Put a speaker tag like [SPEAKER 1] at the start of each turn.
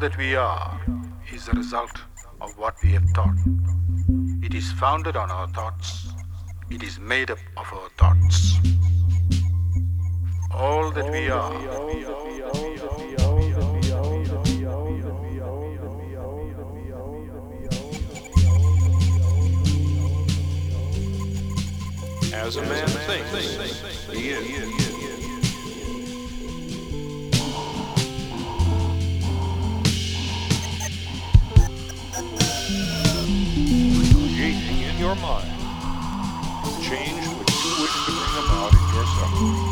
[SPEAKER 1] that we are is the result of what we have thought. It is founded on our thoughts. It is made up of our thoughts. All that we are.
[SPEAKER 2] As a man thinks, he is. Creating in your mind the change which you wish to bring about in yourself.